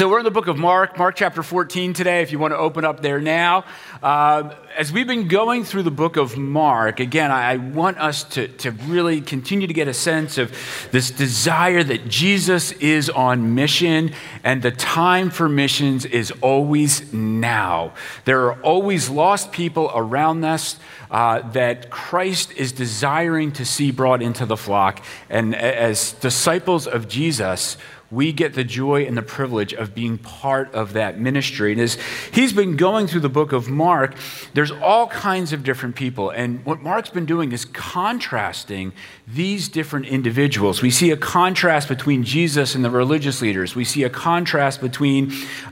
So we're in the book of Mark chapter 14 today, if you want to open up there now. As we've been going through the book of Mark, again, I want us to really continue to get a sense of this desire that Jesus is on mission, and the time for missions is always now. There are always lost people around us that Christ is desiring to see brought into the flock, and as disciples of Jesus, we get the joy and the privilege of being part of that ministry. And as he's been going through the book of Mark, there's all kinds of different people. And what Mark's been doing is contrasting these different individuals. We see a contrast between Jesus and the religious leaders. We see a contrast between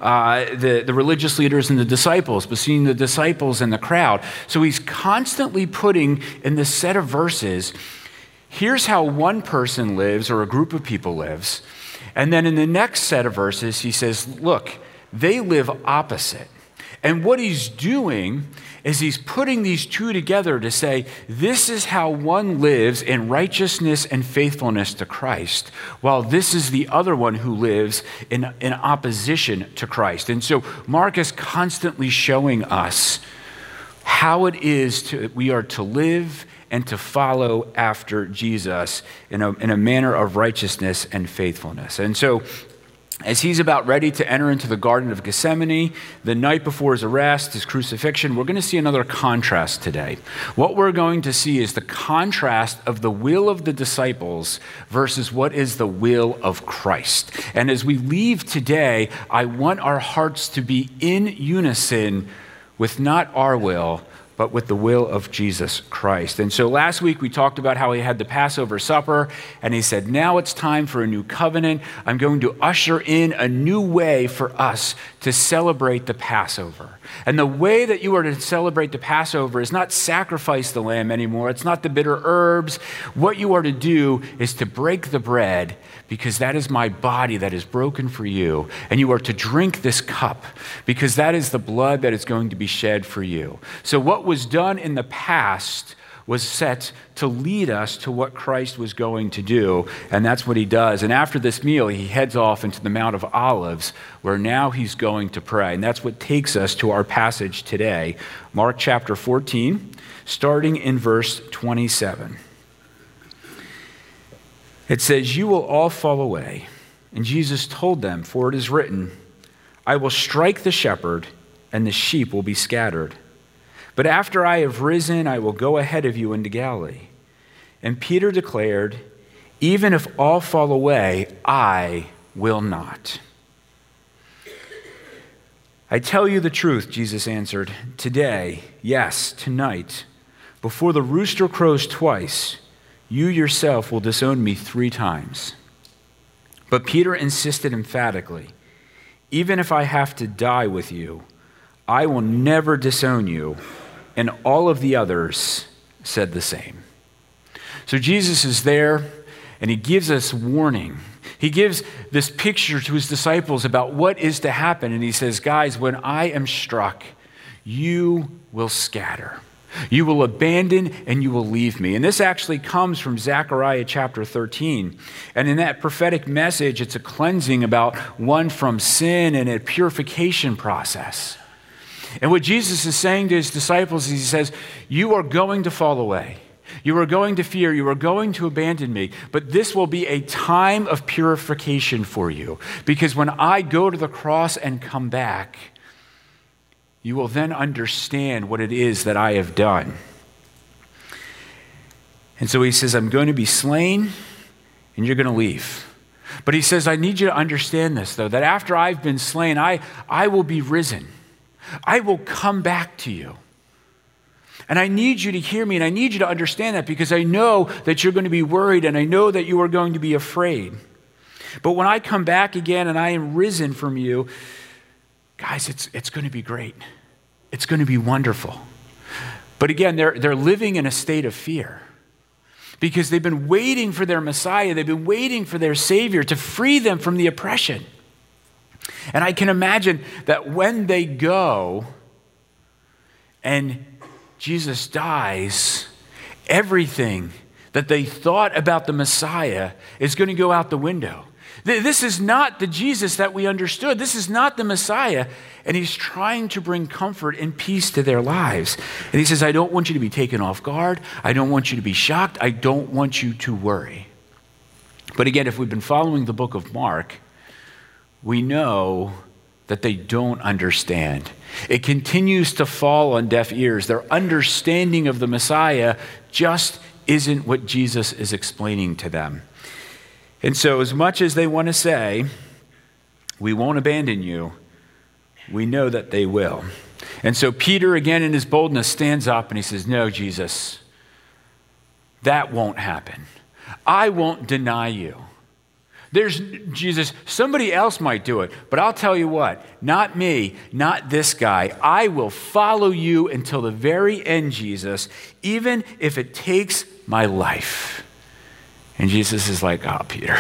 the religious leaders and the disciples, between the disciples and the crowd. So he's constantly putting in this set of verses, here's how one person lives or a group of people lives. And then in the next set of verses, he says, look, they live opposite. And what he's doing is he's putting these two together to say, this is how one lives in righteousness and faithfulness to Christ, while this is the other one who lives in opposition to Christ. And so Mark is constantly showing us how it is we are to live and to follow after Jesus in a manner of righteousness and faithfulness. And so as he's about ready to enter into the Garden of Gethsemane, the night before his arrest, his crucifixion, we're going to see another contrast today. What we're going to see is the contrast of the will of the disciples versus what is the will of Christ. And as we leave today, I want our hearts to be in unison with not our will, but with the will of Jesus Christ. And so last week we talked about how he had the Passover supper, and he said, now it's time for a new covenant. I'm going to usher in a new way for us to celebrate the Passover. And the way that you are to celebrate the Passover is not sacrifice the lamb anymore. It's not the bitter herbs. What you are to do is to break the bread, because that is my body that is broken for you. And you are to drink this cup, because that is the blood that is going to be shed for you. So what was done in the past was set to lead us to what Christ was going to do, and that's what he does. And after this meal, he heads off into the Mount of Olives, where now he's going to pray. And that's what takes us to our passage today, Mark chapter 14, starting in verse 27. It says, you will all fall away. And Jesus told them, for it is written, I will strike the shepherd, and the sheep will be scattered. But after I have risen, I will go ahead of you into Galilee. And Peter declared, even if all fall away, I will not. I tell you the truth, Jesus answered, today, yes, tonight, before the rooster crows twice, you yourself will disown me 3 times. But Peter insisted emphatically, even if I have to die with you, I will never disown you. And all of the others said the same. So Jesus is there, and he gives us warning. He gives this picture to his disciples about what is to happen. And he says, guys, when I am struck, you will scatter. You will abandon and you will leave me. And this actually comes from Zechariah chapter 13. And in that prophetic message, it's a cleansing about one from sin and a purification process. And what Jesus is saying to his disciples is he says, you are going to fall away. You are going to fear. You are going to abandon me. But this will be a time of purification for you. Because when I go to the cross and come back, you will then understand what it is that I have done. And so he says, I'm going to be slain and you're going to leave. But he says, I need you to understand this, though, that after I've been slain, I will be risen. I will come back to you. And I need you to hear me, and I need you to understand that, because I know that you're going to be worried, and I know that you are going to be afraid. But when I come back again and I am risen from you, guys, it's going to be great. It's going to be wonderful. But again, they're living in a state of fear, because they've been waiting for their Messiah. They've been waiting for their Savior to free them from the oppression. And I can imagine that when they go and Jesus dies, everything that they thought about the Messiah is going to go out the window. This is not the Jesus that we understood. This is not the Messiah. And he's trying to bring comfort and peace to their lives. And he says, I don't want you to be taken off guard. I don't want you to be shocked. I don't want you to worry. But again, if we've been following the book of Mark, we know that they don't understand. It continues to fall on deaf ears. Their understanding of the Messiah just isn't what Jesus is explaining to them. And so as much as they want to say, we won't abandon you, we know that they will. And so Peter, again in his boldness, stands up and he says, no, Jesus, that won't happen. I won't deny you. Jesus, somebody else might do it, but I'll tell you what, not me, not this guy. I will follow you until the very end, Jesus, even if it takes my life. And Jesus is like, oh, Peter,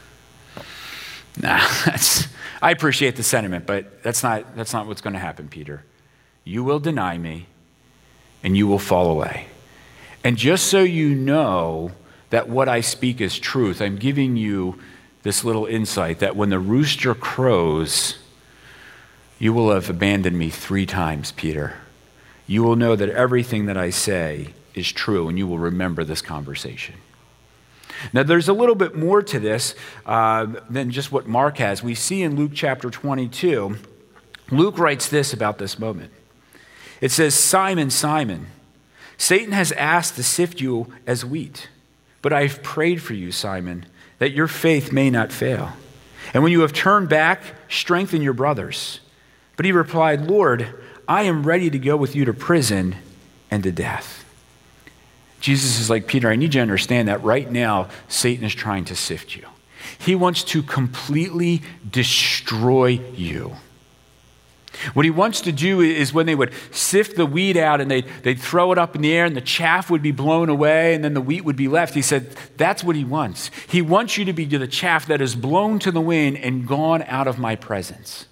I appreciate the sentiment, but that's not what's going to happen, Peter. You will deny me and you will fall away. And just so you know that what I speak is truth, I'm giving you this little insight that when the rooster crows, you will have abandoned me 3 times, Peter. You will know that everything that I say is true, and you will remember this conversation. Now, there's a little bit more to this than just what Mark has. We see in Luke chapter 22, Luke writes this about this moment. It says, Simon, Simon, Satan has asked to sift you as wheat, but I've prayed for you, Simon, that your faith may not fail. And when you have turned back, strengthen your brothers. But he replied, Lord, I am ready to go with you to prison and to death. Jesus is like, Peter, I need you to understand that right now, Satan is trying to sift you. He wants to completely destroy you. What he wants to do is when they would sift the wheat out and they'd throw it up in the air and the chaff would be blown away and then the wheat would be left. He said, that's what he wants. He wants you to be the chaff that is blown to the wind and gone out of my presence.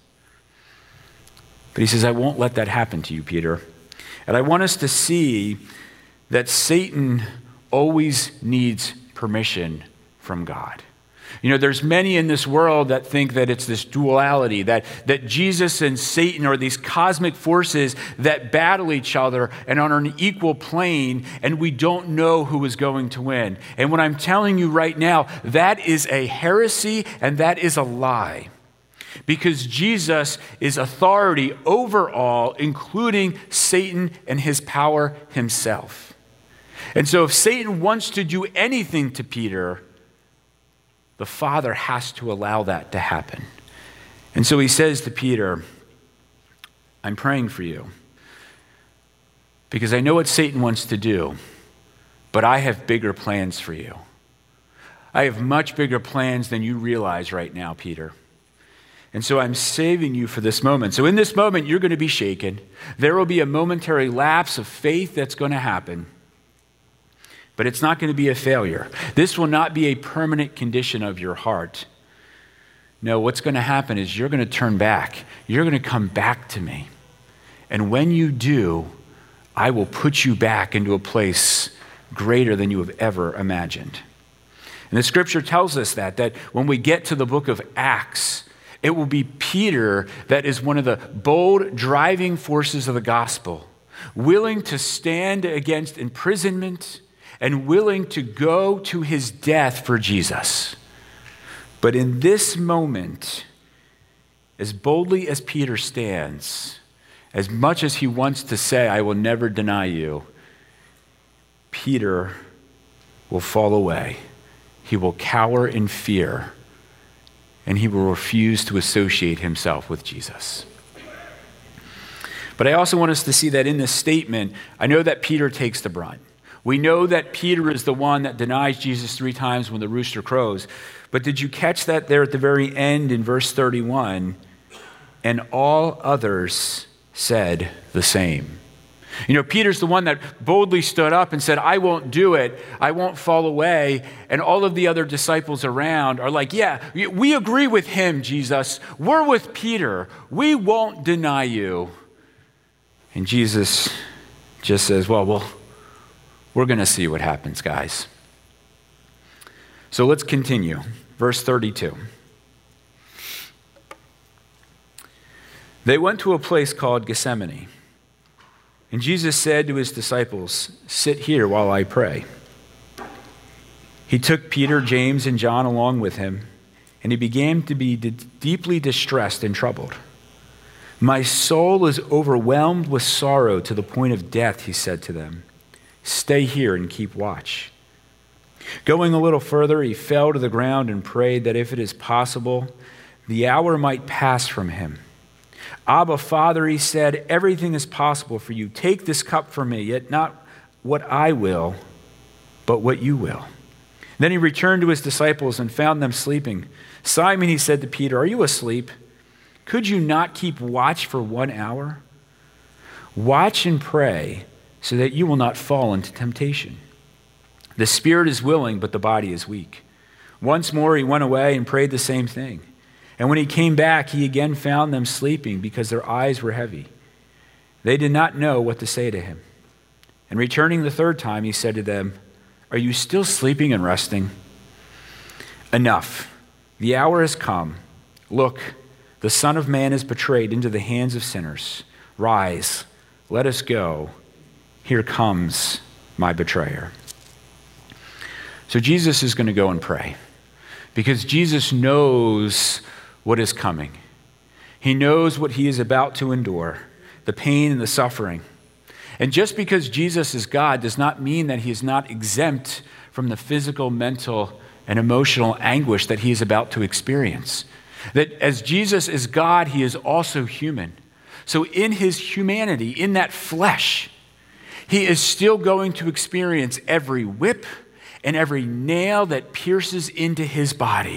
But he says, I won't let that happen to you, Peter. And I want us to see that Satan always needs permission from God. You know, there's many in this world that think that it's this duality, that Jesus and Satan are these cosmic forces that battle each other and are on an equal plane, and we don't know who is going to win. And what I'm telling you right now, that is a heresy and that is a lie. Because Jesus is authority over all, including Satan and his power himself. And so if Satan wants to do anything to Peter, the Father has to allow that to happen. And so he says to Peter, I'm praying for you because I know what Satan wants to do, but I have bigger plans for you. I have much bigger plans than you realize right now, Peter. And so I'm saving you for this moment. So in this moment, you're going to be shaken. There will be a momentary lapse of faith that's going to happen. But it's not going to be a failure. This will not be a permanent condition of your heart. No, what's going to happen is you're going to turn back. You're going to come back to me. And when you do, I will put you back into a place greater than you have ever imagined. And the scripture tells us that when we get to the book of Acts, it will be Peter that is one of the bold driving forces of the gospel, willing to stand against imprisonment and willing to go to his death for Jesus. But in this moment, as boldly as Peter stands, as much as he wants to say, I will never deny you, Peter will fall away. He will cower in fear, and he will refuse to associate himself with Jesus. But I also want us to see that in this statement, I know that Peter takes the brunt. We know that Peter is the one that denies Jesus 3 times when the rooster crows. But did you catch that there at the very end in verse 31? And all others said the same. You know, Peter's the one that boldly stood up and said, I won't do it. I won't fall away. And all of the other disciples around are like, yeah, we agree with him, Jesus. We're with Peter. We won't deny you. And Jesus just says, well, we're going to see what happens, guys. So let's continue. Verse 32. They went to a place called Gethsemane, and Jesus said to his disciples, "Sit here while I pray." He took Peter, James, and John along with him, and he began to be deeply distressed and troubled. "My soul is overwhelmed with sorrow to the point of death," he said to them. "Stay here and keep watch." Going a little further, he fell to the ground and prayed that if it is possible, the hour might pass from him. "Abba, Father," he said, "everything is possible for you. Take this cup from me, yet not what I will, but what you will." Then he returned to his disciples and found them sleeping. "Simon," he said to Peter, "are you asleep? Could you not keep watch for 1 hour? Watch and pray so that you will not fall into temptation. The spirit is willing, but the body is weak." Once more he went away and prayed the same thing. And when he came back, he again found them sleeping because their eyes were heavy. They did not know what to say to him. And returning the third time, he said to them, "Are you still sleeping and resting? Enough. The hour has come. Look, the Son of Man is betrayed into the hands of sinners. Rise, let us go. Here comes my betrayer." So Jesus is going to go and pray because Jesus knows what is coming. He knows what he is about to endure, the pain and the suffering. And just because Jesus is God does not mean that he is not exempt from the physical, mental, and emotional anguish that he is about to experience. That as Jesus is God, he is also human. So in his humanity, in that flesh, he is still going to experience every whip and every nail that pierces into his body.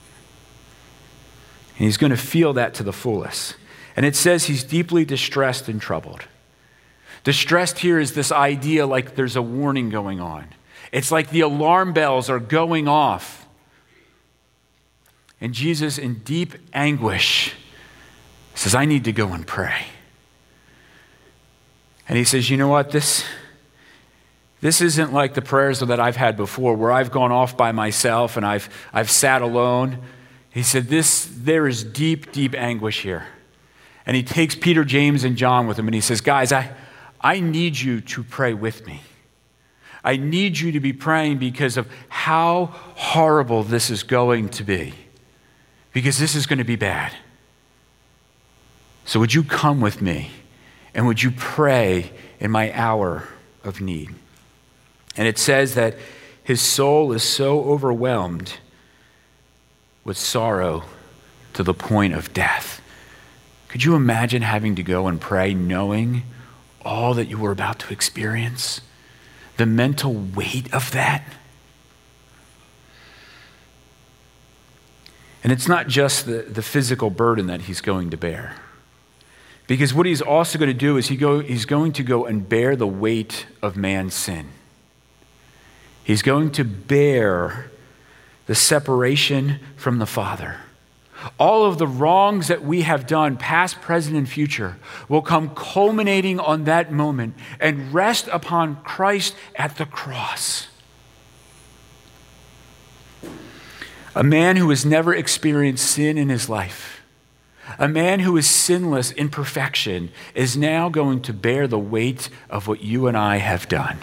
And he's going to feel that to the fullest. And it says he's deeply distressed and troubled. Distressed here is this idea like there's a warning going on. It's like the alarm bells are going off. And Jesus, in deep anguish, says, "I need to go and pray." And he says, "You know what? This isn't like the prayers that I've had before where I've gone off by myself and I've sat alone." He said, there is deep, deep anguish here. And he takes Peter, James, and John with him, and he says, "Guys, I need you to pray with me. I need you to be praying because of how horrible this is going to be. Because this is going to be bad. So would you come with me and would you pray in my hour of need?" And it says that his soul is so overwhelmed with sorrow to the point of death. Could you imagine having to go and pray knowing all that you were about to experience? The mental weight of that. And it's not just the physical burden that he's going to bear. Because what he's also going to do is he's going to go and bear the weight of man's sin. He's going to bear the separation from the Father. All of the wrongs that we have done, past, present, and future, will come culminating on that moment and rest upon Christ at the cross. A man who has never experienced sin in his life, a man who is sinless in perfection, is now going to bear the weight of what you and I have done.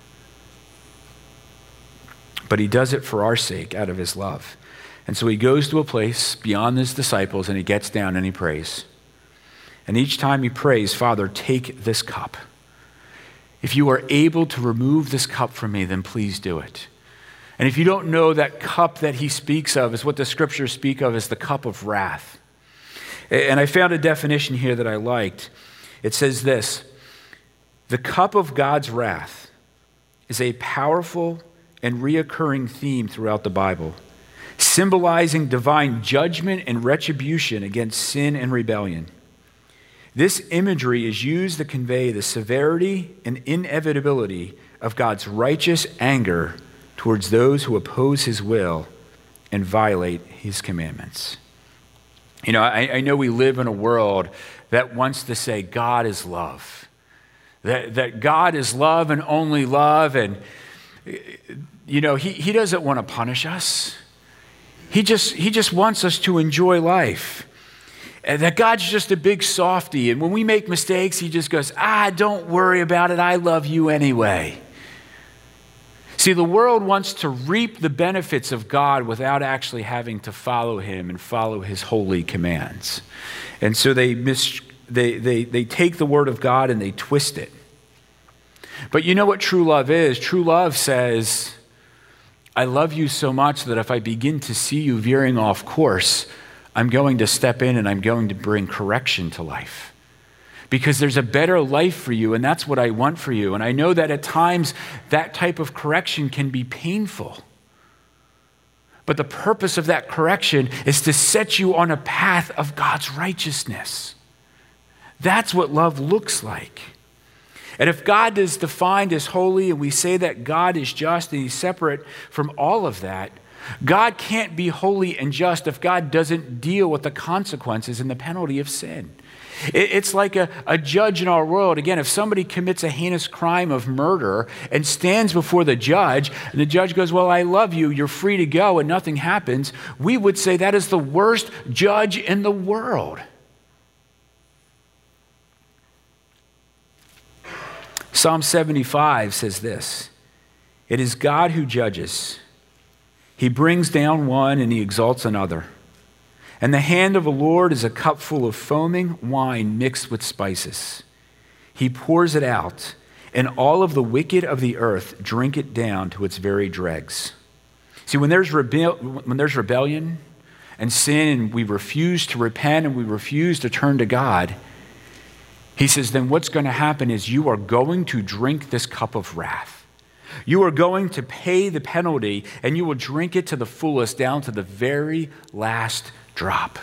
But he does it for our sake, out of his love. And so he goes to a place beyond his disciples and he gets down and he prays. And each time he prays, "Father, take this cup. If you are able to remove this cup from me, then please do it." And if you don't know, that cup that he speaks of is what the scriptures speak of as the cup of wrath. And I found a definition here that I liked. It says this: "The cup of God's wrath is a powerful and reoccurring theme throughout the Bible, symbolizing divine judgment and retribution against sin and rebellion. This imagery is used to convey the severity and inevitability of God's righteous anger towards those who oppose his will and violate his commandments." You know, I know we live in a world that wants to say God is love, that God is love and only love, and you know, he doesn't want to punish us. He just wants us to enjoy life. And that God's just a big softy. And when we make mistakes, he just goes, don't worry about it. I love you anyway. See, the world wants to reap the benefits of God without actually having to follow him and follow his holy commands. And so they take the word of God and they twist it. But you know what true love is? True love says, I love you so much that if I begin to see you veering off course, I'm going to step in and I'm going to bring correction to life. Because there's a better life for you, and that's what I want for you. And I know that at times that type of correction can be painful. But the purpose of that correction is to set you on a path of God's righteousness. That's what love looks like. And if God is defined as holy, and we say that God is just and he's separate from all of that, God can't be holy and just if God doesn't deal with the consequences and the penalty of sin. It's like a judge in our world. Again, if somebody commits a heinous crime of murder and stands before the judge, and the judge goes, well, I love you, you're free to go, and nothing happens, we would say that is the worst judge in the world. Psalm 75 says this, it is God who judges. He brings down one and he exalts another. And the hand of the Lord is a cup full of foaming wine mixed with spices. He pours it out, and all of the wicked of the earth drink it down to its very dregs. See, when there's rebellion and sin, and we refuse to repent and we refuse to turn to God, he says, then what's going to happen is you are going to drink this cup of wrath. You are going to pay the penalty, and you will drink it to the fullest, down to the very last drop.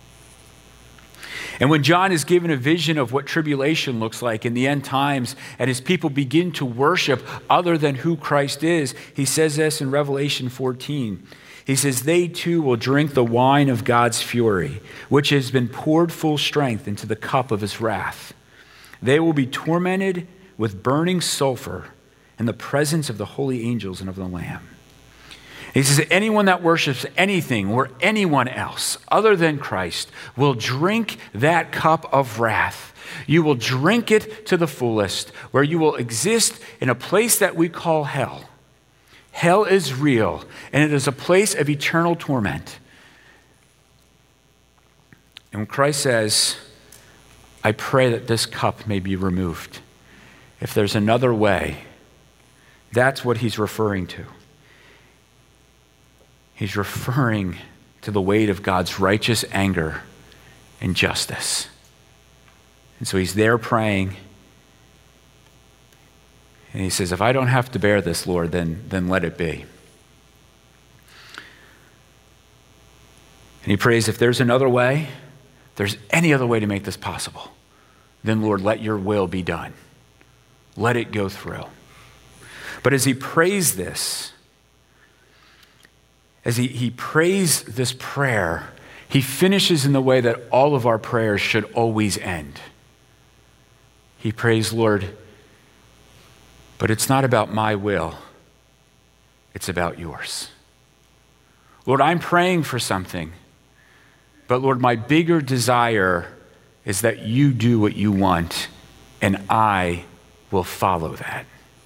And when John is given a vision of what tribulation looks like in the end times, and his people begin to worship other than who Christ is, he says this in Revelation 14. He says, they too will drink the wine of God's fury, which has been poured full strength into the cup of his wrath. They will be tormented with burning sulfur in the presence of the holy angels and of the Lamb. He says, anyone that worships anything or anyone else other than Christ will drink that cup of wrath. You will drink it to the fullest, where you will exist in a place that we call hell. Hell is real, and it is a place of eternal torment. And when Christ says, I pray that this cup may be removed, if there's another way, that's what he's referring to. He's referring to the weight of God's righteous anger and justice. And so he's there praying. And he says, if I don't have to bear this, Lord, then let it be. And he prays, if there's another way, if there's any other way to make this possible, then Lord, let your will be done. Let it go through. But as he prays this, as he prays this prayer, he finishes in the way that all of our prayers should always end. He prays, Lord, but it's not about my will, it's about yours. Lord, I'm praying for something, but Lord, my bigger desire is that you do what you want, and I will follow that.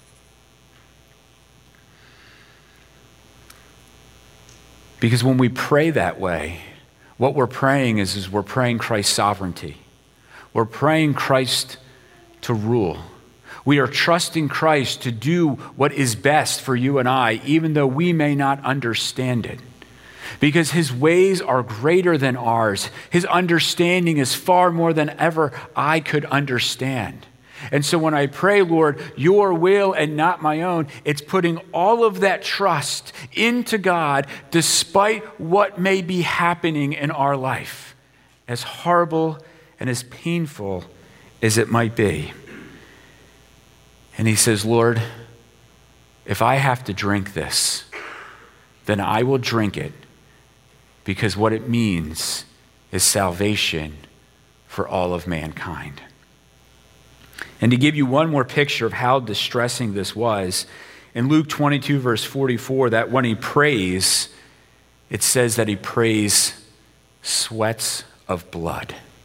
Because when we pray that way, what we're praying is we're praying Christ's sovereignty. We're praying Christ to rule. We are trusting Christ to do what is best for you and I, even though we may not understand it. Because his ways are greater than ours. His understanding is far more than ever I could understand. And so when I pray, Lord, your will and not my own, it's putting all of that trust into God despite what may be happening in our life, as horrible and as painful as it might be. And he says, Lord, if I have to drink this, then I will drink it, because what it means is salvation for all of mankind. And to give you one more picture of how distressing this was, in Luke 22, verse 44, that when he prays, it says that he prays sweats of blood.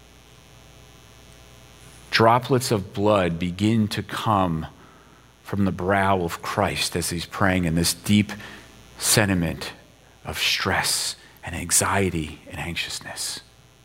droplets of blood begin to come from the brow of Christ as he's praying in this deep sentiment of stress and anxiety and anxiousness.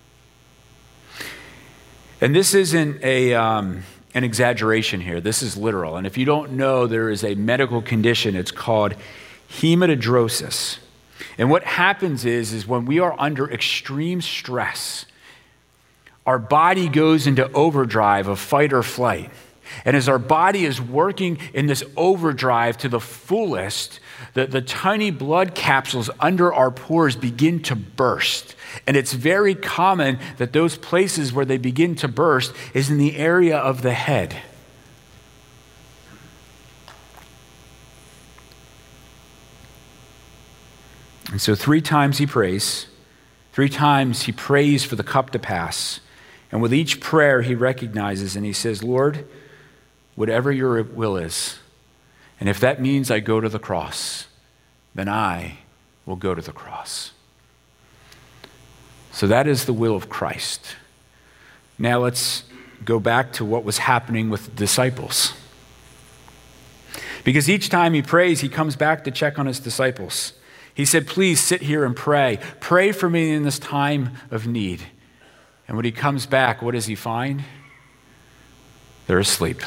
And this isn't an exaggeration here. This is literal. And if you don't know, there is a medical condition. It's called hematidrosis. And what happens is when we are under extreme stress, our body goes into overdrive of fight or flight. And as our body is working in this overdrive to the fullest, the tiny blood capsules under our pores begin to burst. And it's very common that those places where they begin to burst is in the area of the head. And so 3 times he prays. 3 times he prays for the cup to pass. And with each prayer he recognizes and he says, Lord, whatever your will is, and if that means I go to the cross, then I will go to the cross. So that is the will of Christ. Now let's go back to what was happening with the disciples. Because each time he prays, he comes back to check on his disciples. He said, please sit here and pray. Pray for me in this time of need. And when he comes back, what does he find? They're asleep.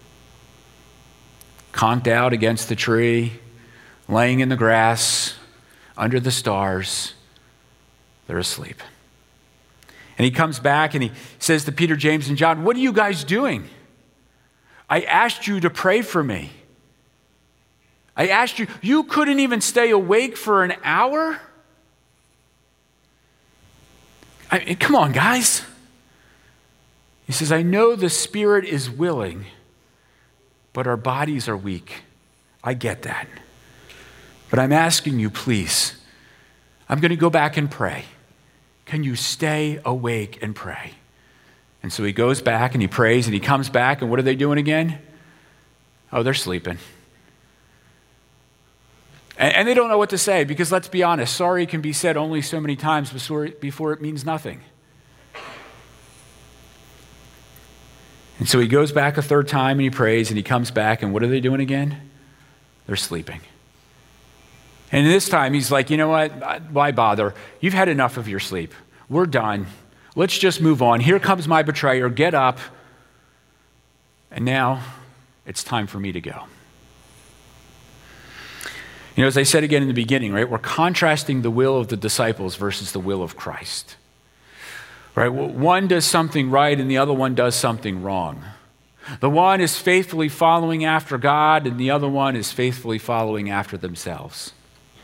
Conked out against the tree, laying in the grass, under the stars. They're asleep. And he comes back and he says to Peter, James, and John, what are you guys doing? I asked you to pray for me. I asked you, you couldn't even stay awake for an hour? Come on, guys. He says, I know the spirit is willing, but our bodies are weak. I get that. But I'm asking you, please, I'm going to go back and pray. Can you stay awake and pray? And so he goes back and he prays and he comes back, and what are they doing again? Oh, they're sleeping. And they don't know what to say because, let's be honest, sorry can be said only so many times before it means nothing. And so he goes back a 3rd time and he prays and he comes back, and what are they doing again? They're sleeping. And this time he's like, you know what? Why bother? You've had enough of your sleep. We're done. Let's just move on. Here comes my betrayer. Get up. And now it's time for me to go. You know, as I said again in the beginning, right, we're contrasting the will of the disciples versus the will of Christ. Right? One does something right and the other one does something wrong. The one is faithfully following after God and the other one is faithfully following after themselves.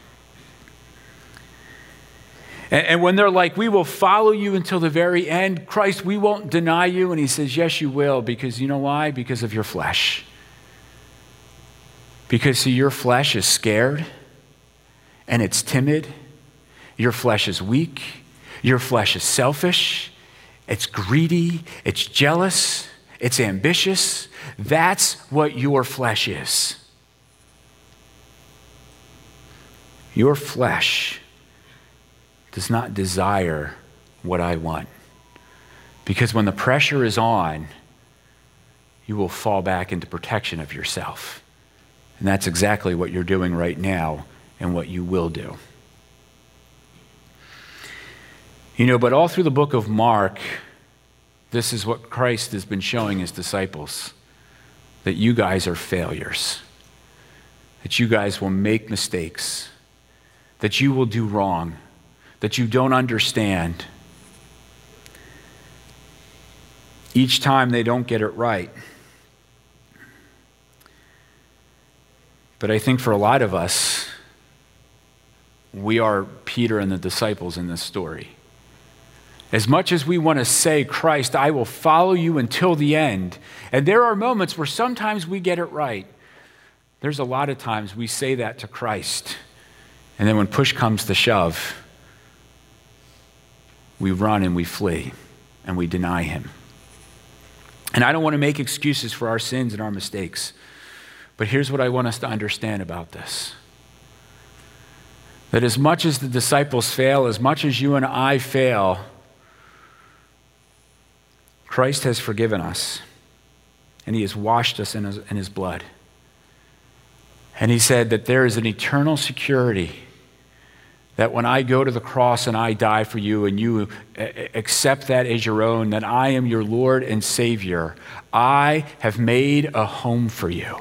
And when they're like, we will follow you until the very end, Christ, we won't deny you. And he says, yes, you will, because you know why? Because of your flesh. Because, see, your flesh is scared and it's timid. Your flesh is weak. Your flesh is selfish. It's greedy. It's jealous. It's ambitious. That's what your flesh is. Your flesh does not desire what I want. Because when the pressure is on, you will fall back into protection of yourself. And that's exactly what you're doing right now and what you will do. You know, but all through the book of Mark, this is what Christ has been showing his disciples, that you guys are failures, that you guys will make mistakes, that you will do wrong, that you don't understand. Each time they don't get it right. But I think for a lot of us, we are Peter and the disciples in this story. As much as we want to say, Christ, I will follow you until the end, and there are moments where sometimes we get it right. There's a lot of times we say that to Christ, and then when push comes to shove, we run and we flee, and we deny him. And I don't want to make excuses for our sins and our mistakes. But here's what I want us to understand about this. That as much as the disciples fail, as much as you and I fail, Christ has forgiven us. and he has washed us in his blood. And he said that there is an eternal security that when I go to the cross and I die for you and you accept that as your own, that I am your Lord and Savior, I have made a home for you.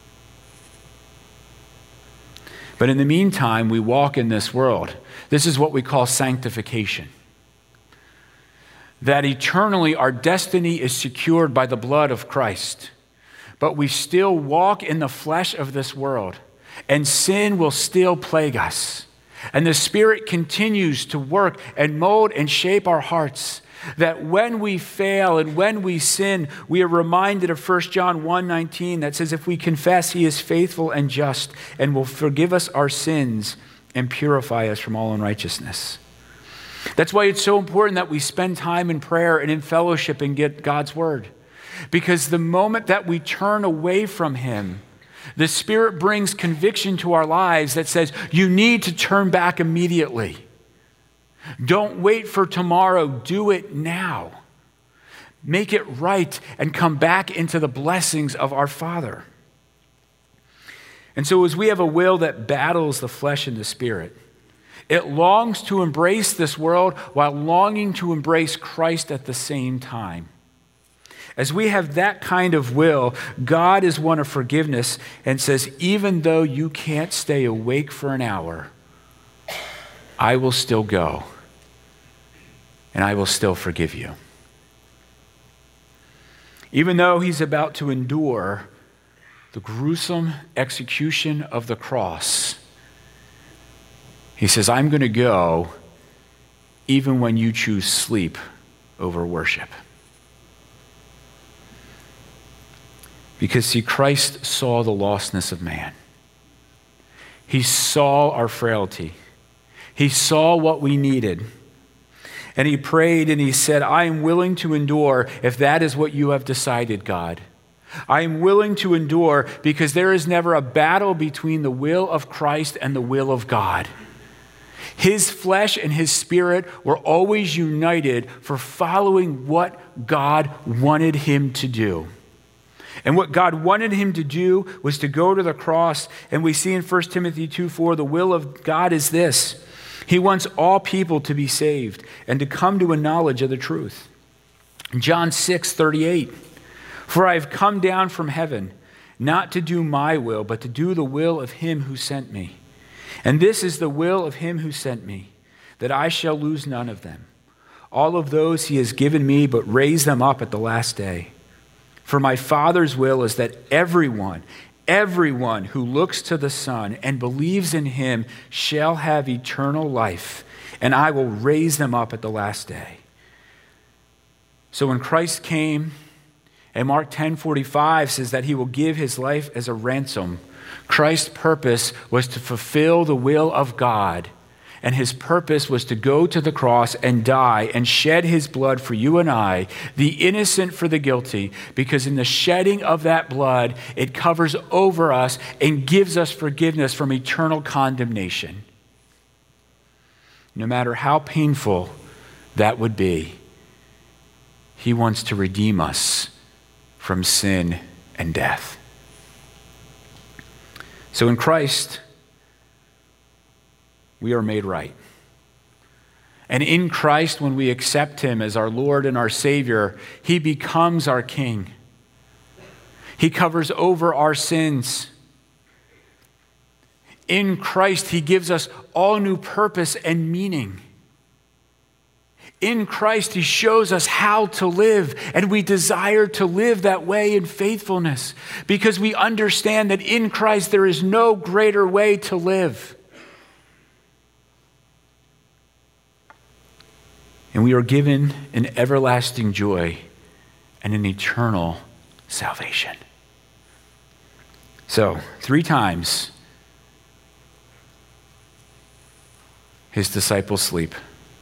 But in the meantime, we walk in this world. This is what we call sanctification. That eternally our destiny is secured by the blood of Christ. But we still walk in the flesh of this world, and sin will still plague us. And the Spirit continues to work and mold and shape our hearts, that when we fail and when we sin, we are reminded of 1 John 1:19 that says, if we confess, he is faithful and just and will forgive us our sins and purify us from all unrighteousness. That's why it's so important that we spend time in prayer and in fellowship and get God's word. Because the moment that we turn away from him, the Spirit brings conviction to our lives that says, you need to turn back immediately. Don't wait for tomorrow. Do it now. Make it right and come back into the blessings of our Father. And so as we have a will that battles the flesh and the spirit, it longs to embrace this world while longing to embrace Christ at the same time. As we have that kind of will, God is one of forgiveness and says, even though you can't stay awake for an hour, I will still go and I will still forgive you. Even though he's about to endure the gruesome execution of the cross, he says, I'm going to go even when you choose sleep over worship. Because, see, Christ saw the lostness of man. He saw our frailty. He saw what we needed. And he prayed and he said, I am willing to endure if that is what you have decided, God. I am willing to endure because there is never a battle between the will of Christ and the will of God. His flesh and his spirit were always united for following what God wanted him to do. And what God wanted him to do was to go to the cross. And we see in 1 Timothy 2:4, the will of God is this. He wants all people to be saved and to come to a knowledge of the truth. John 6:38, for I have come down from heaven, not to do my will, but to do the will of him who sent me. And this is the will of him who sent me, that I shall lose none of them. All of those he has given me, but raise them up at the last day. For my Father's will is that everyone who looks to the Son and believes in him shall have eternal life, and I will raise them up at the last day. So when Christ came, and Mark 10:45 says that he will give his life as a ransom, Christ's purpose was to fulfill the will of God. And his purpose was to go to the cross and die and shed his blood for you and I, the innocent for the guilty, because in the shedding of that blood, it covers over us and gives us forgiveness from eternal condemnation. No matter how painful that would be, he wants to redeem us from sin and death. So in Christ, we are made right. And in Christ, when we accept him as our Lord and our Savior, he becomes our King. He covers over our sins. In Christ, he gives us all new purpose and meaning. In Christ, he shows us how to live, and we desire to live that way in faithfulness because we understand that in Christ there is no greater way to live. And we are given an everlasting joy and an eternal salvation. So, 3 times his disciples sleep.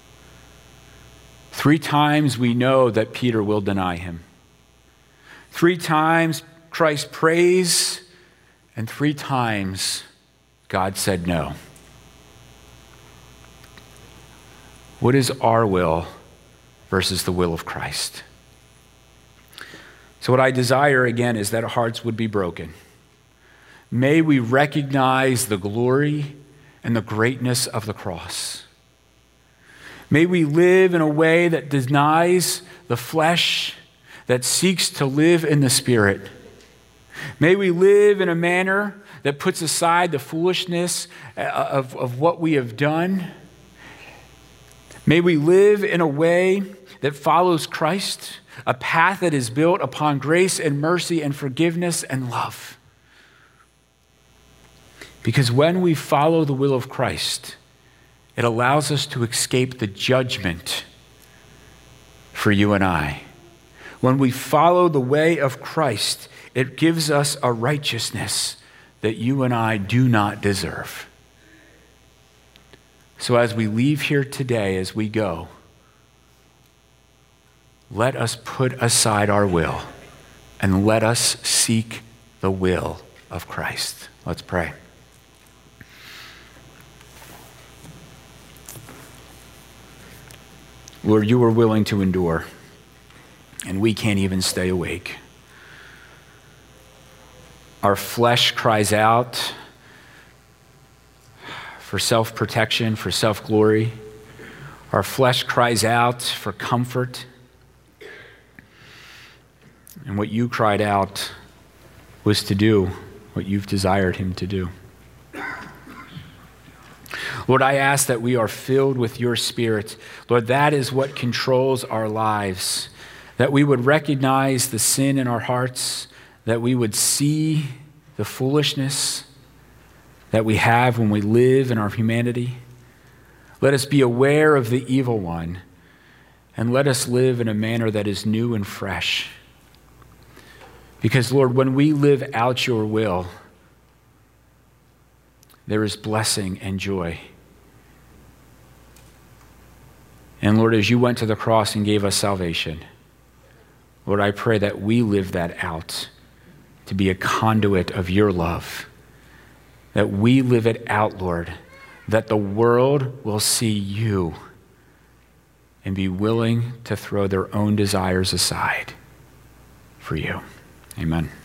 3 times we know that Peter will deny him. 3 times Christ prays, and 3 times God said no. What is our will versus the will of Christ? So what I desire, again, is that hearts would be broken. May we recognize the glory and the greatness of the cross. May we live in a way that denies the flesh, that seeks to live in the Spirit. May we live in a manner that puts aside the foolishness of what we have done. May we live in a way that follows Christ, a path that is built upon grace and mercy and forgiveness and love. Because when we follow the will of Christ, it allows us to escape the judgment for you and I. When we follow the way of Christ, it gives us a righteousness that you and I do not deserve. So as we leave here today, as we go, let us put aside our will and let us seek the will of Christ. Let's pray. Lord, you are willing to endure, and we can't even stay awake. Our flesh cries out for self-protection, for self-glory. Our flesh cries out for comfort. And what you cried out was to do what you've desired him to do. Lord, I ask that we are filled with your Spirit. Lord, that is what controls our lives. That we would recognize the sin in our hearts, that we would see the foolishness that we have when we live in our humanity. Let us be aware of the evil one, and let us live in a manner that is new and fresh. Because, Lord, when we live out your will, there is blessing and joy. And Lord, as you went to the cross and gave us salvation, Lord, I pray that we live that out to be a conduit of your love. That we live it out, Lord, that the world will see you and be willing to throw their own desires aside for you. Amen.